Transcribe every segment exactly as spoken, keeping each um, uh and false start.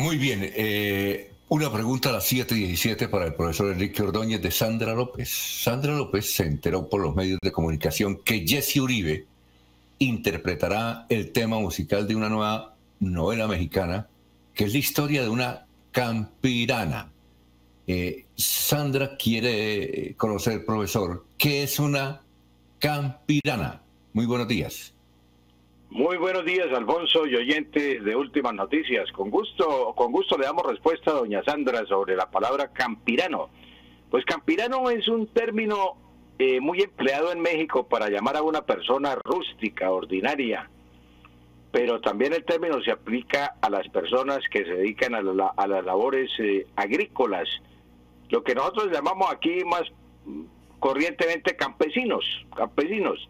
Muy bien. Eh, una pregunta a las siete y diecisiete para el profesor Enrique Ordóñez de Sandra López. Sandra López se enteró por los medios de comunicación que Jesse Uribe interpretará el tema musical de una nueva novela mexicana, que es la historia de una campirana. Eh, Sandra quiere conocer, profesor, ¿qué es una campirana? Muy buenos días. Muy buenos días, Alfonso y oyentes de Últimas Noticias. Con gusto, con gusto le damos respuesta a doña Sandra sobre la palabra campirano. Pues campirano es un término eh, muy empleado en México para llamar a una persona rústica, ordinaria, pero también el término se aplica a las personas que se dedican a, la, a las labores eh, agrícolas, lo que nosotros llamamos aquí más corrientemente campesinos, campesinos.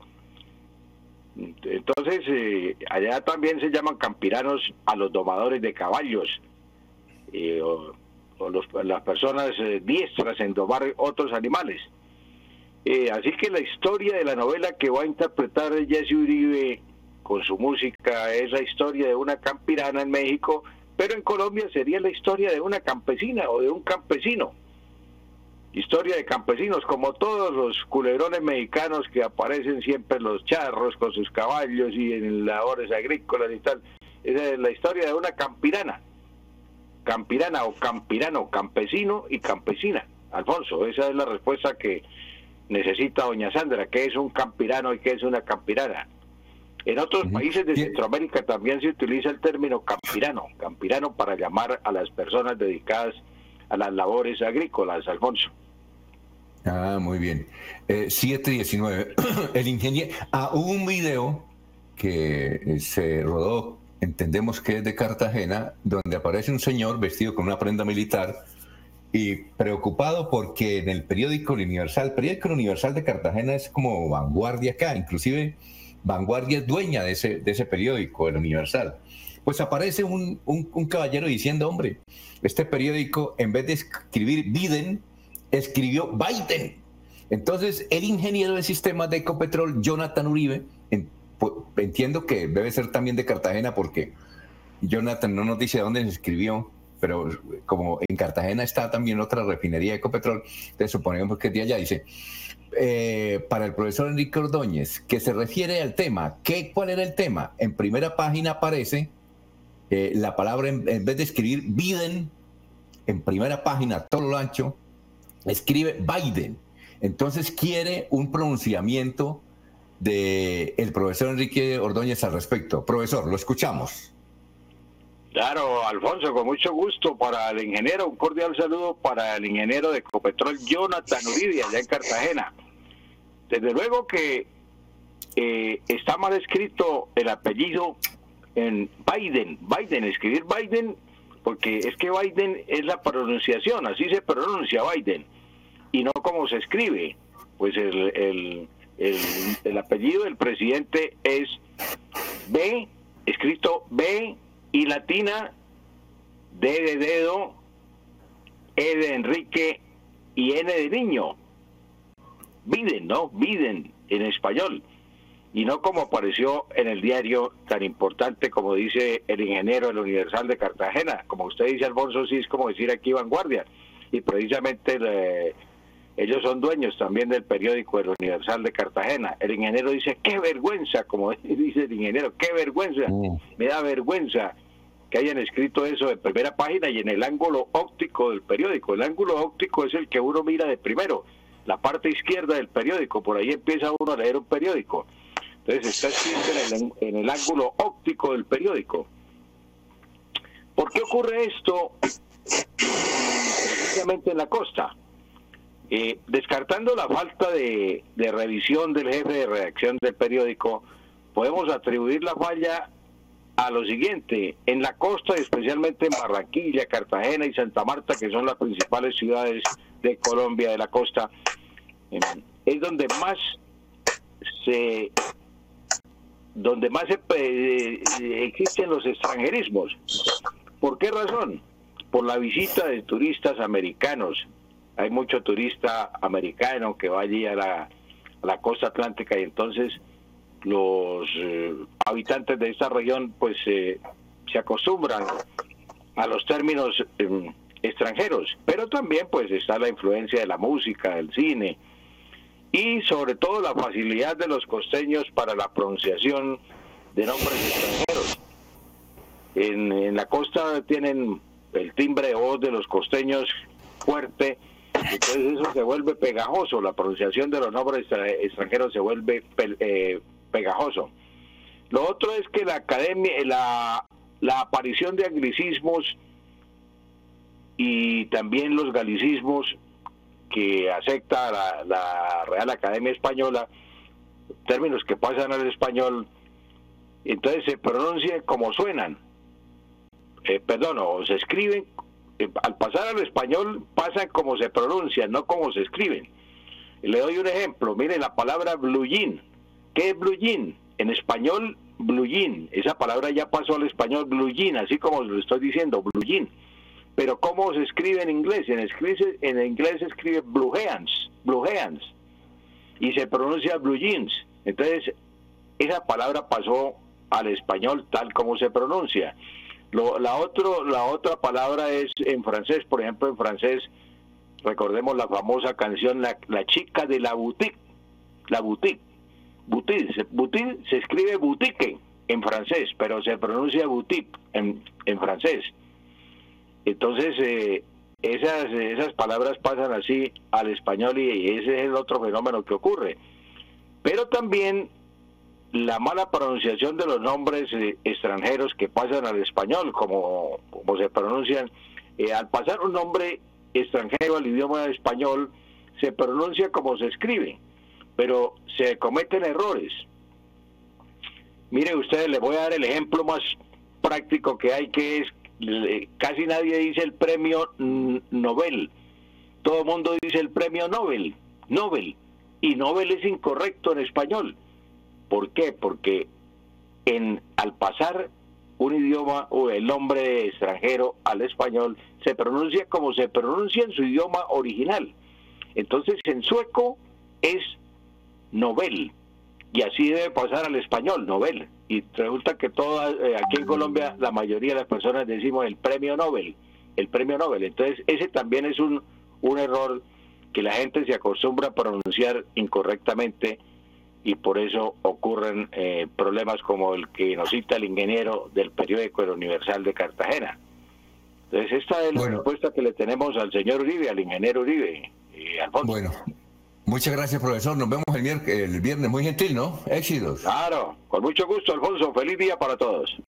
Entonces, eh, allá también se llaman campiranos a los domadores de caballos, eh, o, o los, las personas eh, diestras en domar otros animales. Eh, así que la historia de la novela que va a interpretar Jesse Uribe con su música es la historia de una campirana en México, pero en Colombia sería la historia de una campesina o de un campesino. Historia de campesinos, como todos los culebrones mexicanos que aparecen siempre en los charros con sus caballos y en labores agrícolas y tal. Esa es la historia de una campirana. Campirana o campirano, campesino y campesina. Alfonso, esa es la respuesta que necesita doña Sandra. ¿Qué es un campirano y qué es una campirana? En otros países de Centroamérica también se utiliza el término campirano. Campirano para llamar a las personas dedicadas a las labores agrícolas, Alfonso. Ah, muy bien. Eh, siete diecinueve. El ingeniero... Ah, hubo un video que se rodó, entendemos que es de Cartagena, donde aparece un señor vestido con una prenda militar y preocupado porque en el periódico El Universal, el periódico El Universal de Cartagena es como vanguardia acá, inclusive Vanguardia es dueña de ese, de ese periódico, El Universal. Pues aparece un, un, un caballero diciendo, hombre, este periódico en vez de escribir Biden, escribió Biden. Entonces, el ingeniero de sistemas de Ecopetrol, Jonathan Uribe, en, pues, entiendo que debe ser también de Cartagena, porque Jonathan no nos dice dónde se escribió, pero como en Cartagena está también otra refinería de Ecopetrol, entonces suponemos que es de allá, dice, eh, para el profesor Enrique Ordóñez, que se refiere al tema, ¿qué, ¿cuál era el tema? En primera página aparece eh, la palabra, en, en vez de escribir Biden, en primera página, todo lo ancho, escribe Biden. Entonces quiere un pronunciamiento del profesor Enrique Ordóñez al respecto. Profesor, lo escuchamos. Claro, Alfonso, con mucho gusto para el ingeniero, un cordial saludo para el ingeniero de Ecopetrol, Jonathan Uribe, allá en Cartagena. Desde luego que eh, está mal escrito el apellido en Biden, Biden, escribir Biden, porque es que Biden es la pronunciación, así se pronuncia Biden, y no como se escribe. Pues el, el, el, el apellido del presidente es B, escrito B y latina, D de dedo, E de Enrique y N de niño. Biden, ¿no? Biden en español. Y no como apareció en el diario tan importante como dice el ingeniero del Universal de Cartagena. Como usted dice, Alfonso, sí es como decir aquí Vanguardia. Y precisamente le, ellos son dueños también del periódico del Universal de Cartagena. El ingeniero dice, qué vergüenza, como dice el ingeniero, qué vergüenza. Mm. Me da vergüenza que hayan escrito eso en primera página y en el ángulo óptico del periódico. El ángulo óptico es el que uno mira de primero, la parte izquierda del periódico. Por ahí empieza uno a leer un periódico. Entonces está escrito en el, en el ángulo óptico del periódico. ¿Por qué ocurre esto precisamente en la costa? Eh, descartando la falta de, de revisión del jefe de redacción del periódico, podemos atribuir la falla a lo siguiente: en la costa, especialmente en Barranquilla, Cartagena y Santa Marta, que son las principales ciudades de Colombia de la costa, eh, es donde más se donde más se, eh, existen los extranjerismos. ¿Por qué razón? Por la visita de turistas americanos. Hay mucho turista americano que va allí a la, a la costa atlántica, y entonces los eh, habitantes de esta región pues eh, se acostumbran a los términos eh, extranjeros, pero también pues está la influencia de la música, del cine y sobre todo la facilidad de los costeños para la pronunciación de nombres extranjeros. En, en la costa tienen el timbre de voz de los costeños fuerte, entonces eso se vuelve pegajoso, la pronunciación de los nombres extranjeros se vuelve pe, eh, pegajoso. Lo otro es que la academia, la, la aparición de anglicismos y también los galicismos que acepta la, la Real Academia Española, términos que pasan al español, entonces se pronuncian como suenan, eh, perdón, o se escriben, eh, al pasar al español pasan como se pronuncian, no como se escriben. Le doy un ejemplo, mire la palabra blue jean. ¿Qué es blue jean? En español, blue jean, esa palabra ya pasó al español blue jean, así como lo estoy diciendo, blue jean. Pero ¿cómo se escribe en inglés? En inglés, en inglés se escribe blue jeans, blue jeans, y se pronuncia blue jeans. Entonces, esa palabra pasó al español tal como se pronuncia. Lo, la, otro, la otra palabra es en francés, por ejemplo, en francés, recordemos la famosa canción La, la chica de la boutique, la boutique. Boutique, boutique se escribe boutique en francés, pero se pronuncia boutique en, en francés. Entonces, eh, esas, esas palabras pasan así al español y ese es el otro fenómeno que ocurre. Pero también la mala pronunciación de los nombres eh, extranjeros que pasan al español, como, como se pronuncian, eh, al pasar un nombre extranjero al idioma español, se pronuncia como se escribe, pero se cometen errores. Mire ustedes, les voy a dar el ejemplo más práctico que hay, que es casi nadie dice el premio Nobel, todo el mundo dice el premio Nobel, Nobel, y Nobel es incorrecto en español. ¿Por qué? Porque en al pasar un idioma o el nombre extranjero al español se pronuncia como se pronuncia en su idioma original. Entonces en sueco es Nobel y así debe pasar al español, Nobel. Y resulta que todas, eh, aquí en Colombia la mayoría de las personas decimos el premio Nobel, el premio Nobel. Entonces ese también es un, un error que la gente se acostumbra a pronunciar incorrectamente y por eso ocurren eh, problemas como el que nos cita el ingeniero del periódico El Universal de Cartagena. Entonces esta es la bueno, respuesta que le tenemos al señor Uribe, al ingeniero Uribe y Alfonso. Bueno. Muchas gracias, profesor. Nos vemos el, el viernes. Muy gentil, ¿no? Éxitos. Claro, con mucho gusto, Alfonso. Feliz día para todos.